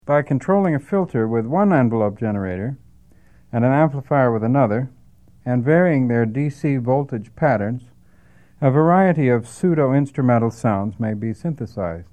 By controlling a filter with one envelope generator and an amplifier with another, and varying their DC voltage patterns, a variety of pseudo-instrumental sounds may be synthesized.